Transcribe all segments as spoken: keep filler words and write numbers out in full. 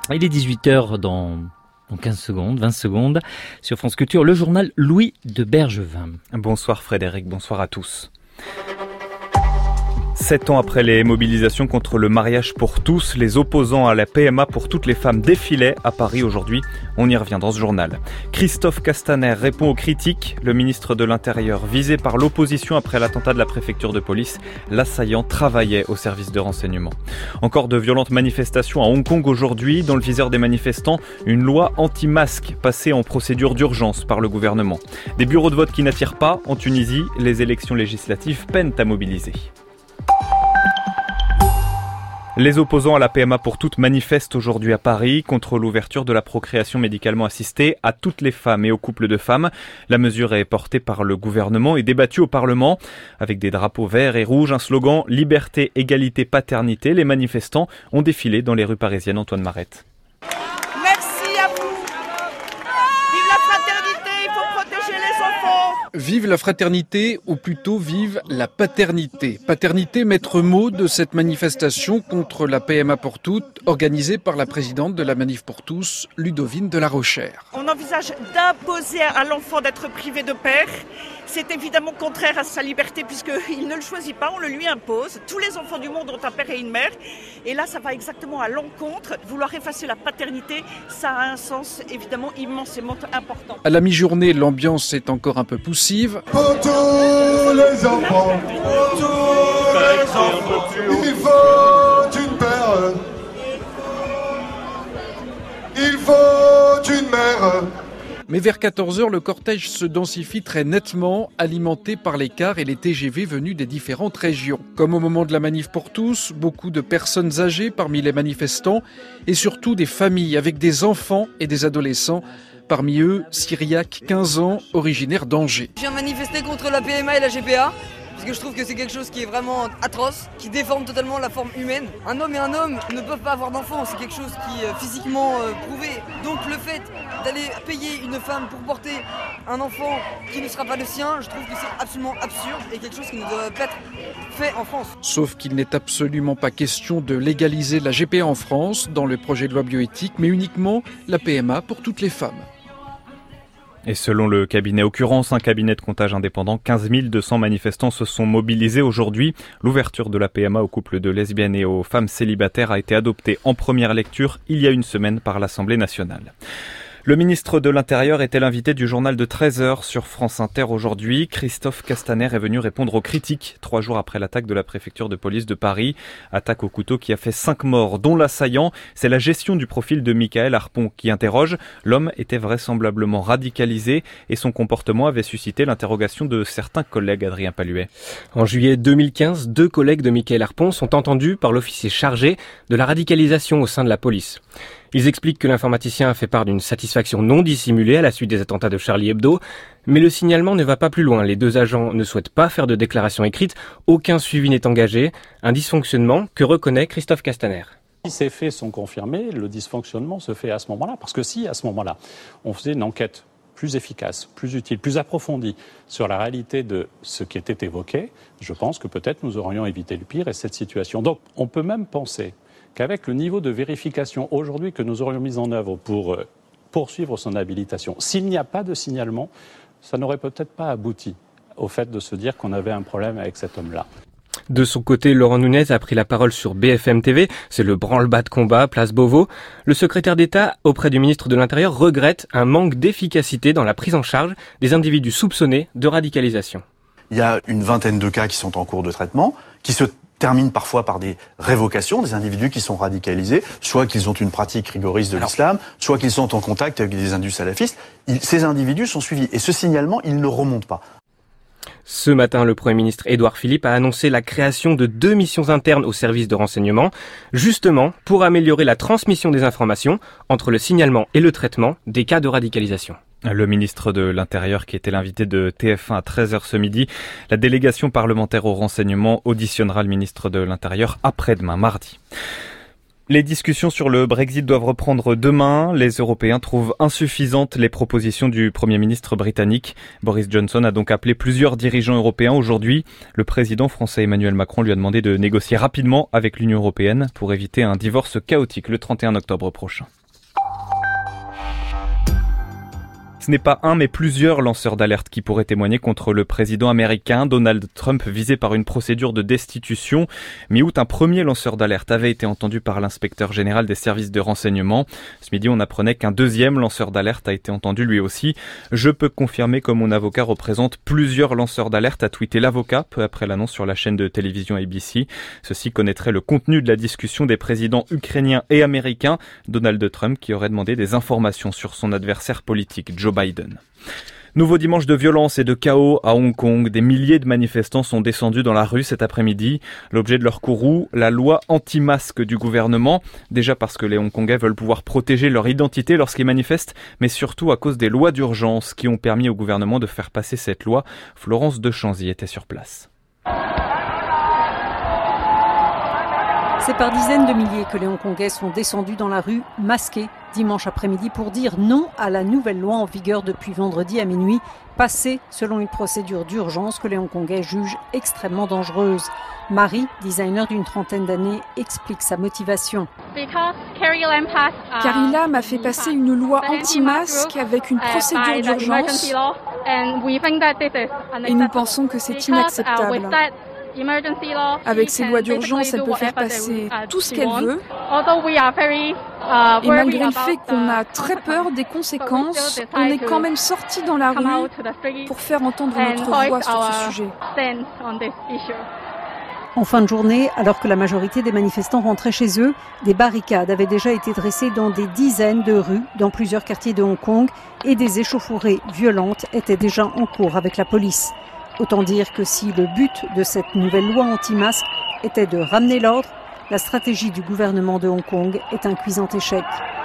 Il est dix-huit heures dans, dans quinze secondes, vingt secondes. Sur France Culture, le journal Louis de Bergevin. Bonsoir Frédéric, bonsoir à tous. Sept ans après les mobilisations contre le mariage pour tous, les opposants à la P M A pour toutes les femmes défilaient à Paris aujourd'hui. On y revient dans ce journal. Christophe Castaner répond aux critiques. Le ministre de l'Intérieur, visé par l'opposition après l'attentat de la préfecture de police, l'assaillant travaillait au service de renseignement. Encore de violentes manifestations à Hong Kong aujourd'hui. Dans le viseur des manifestants, une loi anti-masque passée en procédure d'urgence par le gouvernement. Des bureaux de vote qui n'attirent pas. En Tunisie, les élections législatives peinent à mobiliser. Les opposants à la P M A pour toutes manifestent aujourd'hui à Paris contre l'ouverture de la procréation médicalement assistée à toutes les femmes et aux couples de femmes. La mesure est portée par le gouvernement et débattue au Parlement. Avec des drapeaux verts et rouges, un slogan « Liberté, égalité, paternité », les manifestants ont défilé dans les rues parisiennes. Antoine Marette. Merci à vous. Vive la fraternité, il faut protéger les enfants. Vive la fraternité, ou plutôt vive la paternité. Paternité, maître mot de cette manifestation contre la P M A pour toutes, organisée par la présidente de la Manif pour tous, Ludovine de la Rochère. On envisage d'imposer à l'enfant d'être privé de père. C'est évidemment contraire à sa liberté puisqu'il ne le choisit pas, on le lui impose. Tous les enfants du monde ont un père et une mère. Et là, ça va exactement à l'encontre. Vouloir effacer la paternité, ça a un sens évidemment immensément important. À la mi-journée, l'ambiance est encore un peu poussive. Pour tous les enfants, pour tous les enfants, il faut une père, il faut une mère. Mais vers quatorze heures, le cortège se densifie très nettement, alimenté par les cars et les T G V venus des différentes régions. Comme au moment de la manif pour tous, beaucoup de personnes âgées parmi les manifestants et surtout des familles avec des enfants et des adolescents. Parmi eux, Cyriac, quinze ans, originaire d'Angers. Je viens manifester contre la P M A et la G P A. Parce que je trouve que c'est quelque chose qui est vraiment atroce, qui déforme totalement la forme humaine. Un homme et un homme ne peuvent pas avoir d'enfants, c'est quelque chose qui est physiquement euh, prouvé. Donc le fait d'aller payer une femme pour porter un enfant qui ne sera pas le sien, je trouve que c'est absolument absurde et quelque chose qui ne devrait pas être fait en France. Sauf qu'il n'est absolument pas question de légaliser la G P A en France dans le projet de loi bioéthique, mais uniquement la P M A pour toutes les femmes. Et selon le cabinet Occurrence, un cabinet de comptage indépendant, quinze mille deux cents manifestants se sont mobilisés aujourd'hui. L'ouverture de la P M A aux couples de lesbiennes et aux femmes célibataires a été adoptée en première lecture il y a une semaine par l'Assemblée nationale. Le ministre de l'Intérieur était l'invité du journal de treize heures sur France Inter aujourd'hui. Christophe Castaner est venu répondre aux critiques trois jours après l'attaque de la préfecture de police de Paris. Attaque au couteau qui a fait cinq morts, dont l'assaillant. C'est la gestion du profil de Michael Harpon qui interroge. L'homme était vraisemblablement radicalisé et son comportement avait suscité l'interrogation de certains collègues. Adrien Paluet. En juillet deux mille quinze, deux collègues de Michael Harpon sont entendus par l'officier chargé de la radicalisation au sein de la police. Ils expliquent que l'informaticien a fait part d'une satisfaction non dissimulée à la suite des attentats de Charlie Hebdo, mais le signalement ne va pas plus loin. Les deux agents ne souhaitent pas faire de déclaration écrite, aucun suivi n'est engagé, un dysfonctionnement que reconnaît Christophe Castaner. Si ces faits sont confirmés, le dysfonctionnement se fait à ce moment-là, parce que si à ce moment-là, on faisait une enquête plus efficace, plus utile, plus approfondie sur la réalité de ce qui était évoqué, je pense que peut-être nous aurions évité le pire et cette situation. Donc on peut même penser qu'avec le niveau de vérification aujourd'hui que nous aurions mis en œuvre pour euh, poursuivre son habilitation, s'il n'y a pas de signalement, ça n'aurait peut-être pas abouti au fait de se dire qu'on avait un problème avec cet homme-là. De son côté, Laurent Nunez a pris la parole sur B F M T V. C'est le branle-bas de combat, place Beauvau. Le secrétaire d'État auprès du ministre de l'Intérieur regrette un manque d'efficacité dans la prise en charge des individus soupçonnés de radicalisation. Il y a une vingtaine de cas qui sont en cours de traitement, qui se termine parfois par des révocations des individus qui sont radicalisés, soit qu'ils ont une pratique rigoriste de Alors, l'islam, soit qu'ils sont en contact avec des indus salafistes. Ils, ces individus sont suivis et ce signalement, il ne remonte pas. Ce matin, le Premier ministre Édouard Philippe a annoncé la création de deux missions internes au service de renseignement, justement pour améliorer la transmission des informations entre le signalement et le traitement des cas de radicalisation. Le ministre de l'Intérieur qui était l'invité de T F un à treize heures ce midi. La délégation parlementaire au renseignement auditionnera le ministre de l'Intérieur après-demain, mardi. Les discussions sur le Brexit doivent reprendre demain. Les Européens trouvent insuffisantes les propositions du Premier ministre britannique. Boris Johnson a donc appelé plusieurs dirigeants européens aujourd'hui. Le président français Emmanuel Macron lui a demandé de négocier rapidement avec l'Union européenne pour éviter un divorce chaotique le trente et un octobre prochain. Ce n'est pas un mais plusieurs lanceurs d'alerte qui pourraient témoigner contre le président américain Donald Trump visé par une procédure de destitution. Mi-août, un premier lanceur d'alerte avait été entendu par l'inspecteur général des services de renseignement. Ce midi, on apprenait qu'un deuxième lanceur d'alerte a été entendu lui aussi. Je peux confirmer que mon avocat représente plusieurs lanceurs d'alerte, a tweeté l'avocat peu après l'annonce sur la chaîne de télévision A B C. Ceux-ci connaîtraient le contenu de la discussion des présidents ukrainiens et américains. Donald Trump qui aurait demandé des informations sur son adversaire politique, Joe Biden. Nouveau dimanche de violence et de chaos à Hong Kong. Des milliers de manifestants sont descendus dans la rue cet après-midi. L'objet de leur courroux, la loi anti-masque du gouvernement. Déjà parce que les Hongkongais veulent pouvoir protéger leur identité lorsqu'ils manifestent, mais surtout à cause des lois d'urgence qui ont permis au gouvernement de faire passer cette loi. Florence Dechanzy était sur place. C'est par dizaines de milliers que les Hongkongais sont descendus dans la rue, masqués, dimanche après-midi pour dire non à la nouvelle loi en vigueur depuis vendredi à minuit, passée selon une procédure d'urgence que les Hongkongais jugent extrêmement dangereuse. Marie, designer d'une trentaine d'années, explique sa motivation. Carrie Lam a fait passer une loi anti-masque avec une procédure d'urgence et nous pensons que c'est inacceptable. Avec ces lois d'urgence, elle peut faire passer tout ce qu'elle veut. Et malgré le fait qu'on a très peur des conséquences, on est quand même sorti dans la rue pour faire entendre notre voix sur ce sujet. En fin de journée, alors que la majorité des manifestants rentraient chez eux, des barricades avaient déjà été dressées dans des dizaines de rues dans plusieurs quartiers de Hong Kong et des échauffourées violentes étaient déjà en cours avec la police. Autant dire que si le but de cette nouvelle loi anti-masque était de ramener l'ordre, la stratégie du gouvernement de Hong Kong est un cuisant échec.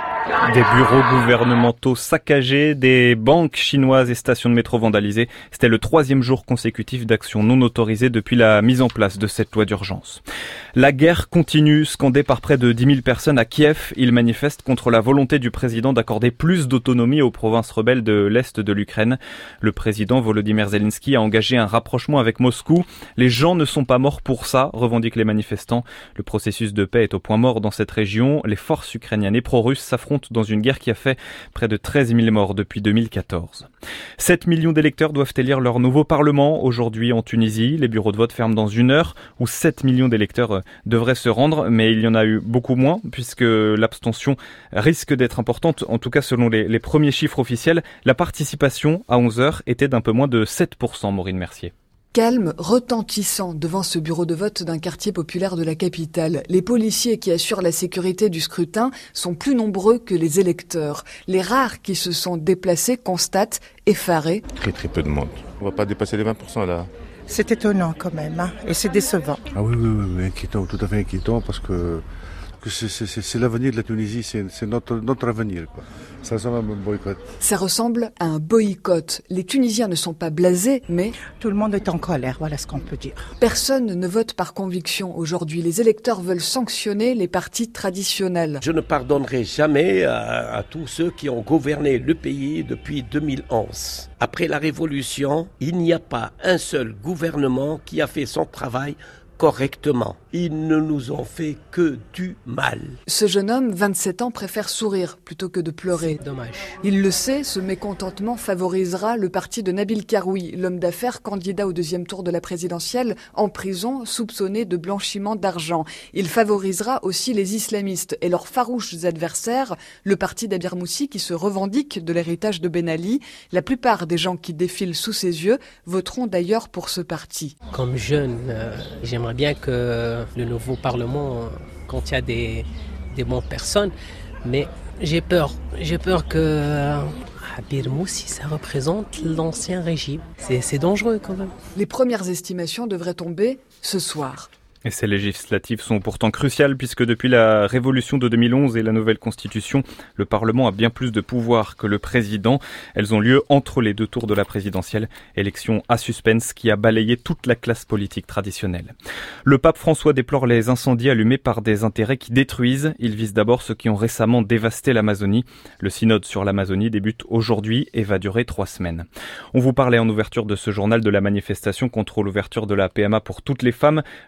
Des bureaux gouvernementaux saccagés, des banques chinoises et stations de métro vandalisées. C'était le troisième jour consécutif d'actions non autorisées depuis la mise en place de cette loi d'urgence. La guerre continue, scandée par près de dix mille personnes à Kiev. Ils manifestent contre la volonté du président d'accorder plus d'autonomie aux provinces rebelles de l'Est de l'Ukraine. Le président Volodymyr Zelensky a engagé un rapprochement avec Moscou. Les gens ne sont pas morts pour ça, revendiquent les manifestants. Le processus de paix est au point mort dans cette région. Les forces ukrainiennes et pro-russes s'affrontent dans une guerre qui a fait près de treize mille morts depuis deux mille quatorze. sept millions d'électeurs doivent élire leur nouveau parlement aujourd'hui en Tunisie. Les bureaux de vote ferment dans une heure où sept millions d'électeurs devraient se rendre, mais il y en a eu beaucoup moins puisque l'abstention risque d'être importante, en tout cas selon les, les premiers chiffres officiels. La participation à onze heures était d'un peu moins de sept pour cent, Maureen Mercier. Calme retentissant devant ce bureau de vote d'un quartier populaire de la capitale. Les policiers qui assurent la sécurité du scrutin sont plus nombreux que les électeurs. Les rares qui se sont déplacés constatent, effarés. Très très peu de monde. On va pas dépasser les vingt pour cent là. C'est étonnant quand même, hein, et c'est décevant. Ah oui, oui, oui, oui, inquiétant, tout à fait inquiétant parce que... que c'est, c'est, c'est l'avenir de la Tunisie, c'est, c'est notre, notre avenir, quoi. Ça ressemble à un boycott. Ça ressemble à un boycott. Les Tunisiens ne sont pas blasés, mais... Tout le monde est en colère, voilà ce qu'on peut dire. Personne ne vote par conviction aujourd'hui. Les électeurs veulent sanctionner les partis traditionnels. Je ne pardonnerai jamais à, à tous ceux qui ont gouverné le pays depuis deux mille onze. Après la Révolution, il n'y a pas un seul gouvernement qui a fait son travail correctement. Ils ne nous ont fait que du mal. Ce jeune homme, vingt-sept ans, préfère sourire plutôt que de pleurer. C'est dommage. Il le sait, ce mécontentement favorisera le parti de Nabil Karoui, l'homme d'affaires candidat au deuxième tour de la présidentielle, en prison, soupçonné de blanchiment d'argent. Il favorisera aussi les islamistes et leurs farouches adversaires, le parti d'Abir Moussi qui se revendique de l'héritage de Ben Ali. La plupart des gens qui défilent sous ses yeux voteront d'ailleurs pour ce parti. Comme jeune, euh, j'aimerais bien que le nouveau Parlement contient des, des bonnes personnes, mais j'ai peur. J'ai peur que euh, Abir Moussi, ça représente l'ancien régime. C'est, c'est dangereux quand même. Les premières estimations devraient tomber ce soir. Et ces législatives sont pourtant cruciales puisque depuis la révolution de deux mille onze et la nouvelle constitution, le Parlement a bien plus de pouvoir que le président. Elles ont lieu entre les deux tours de la présidentielle, élection à suspense qui a balayé toute la classe politique traditionnelle. Le pape François déplore les incendies allumés par des intérêts qui détruisent. Il vise d'abord ceux qui ont récemment dévasté l'Amazonie. Le synode sur l'Amazonie débute aujourd'hui et va durer trois semaines. On vous parlait en ouverture de ce journal de la manifestation contre l'ouverture de la P M A pour toutes les femmes. Le chiffre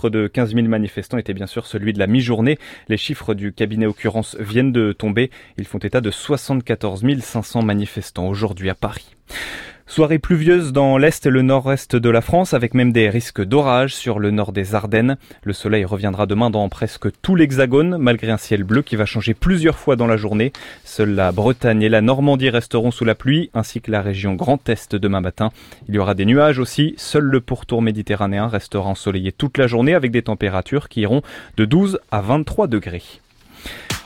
de quinze mille manifestants était bien sûr celui de la mi-journée. Les chiffres du cabinet Occurrence viennent de tomber. Ils font état de soixante-quatorze mille cinq cents manifestants aujourd'hui à Paris. Soirée pluvieuse dans l'est et le nord-est de la France, avec même des risques d'orage sur le nord des Ardennes. Le soleil reviendra demain dans presque tout l'Hexagone, malgré un ciel bleu qui va changer plusieurs fois dans la journée. Seules la Bretagne et la Normandie resteront sous la pluie, ainsi que la région Grand Est demain matin. Il y aura des nuages aussi. Seul le pourtour méditerranéen restera ensoleillé toute la journée, avec des températures qui iront de douze à vingt-trois degrés.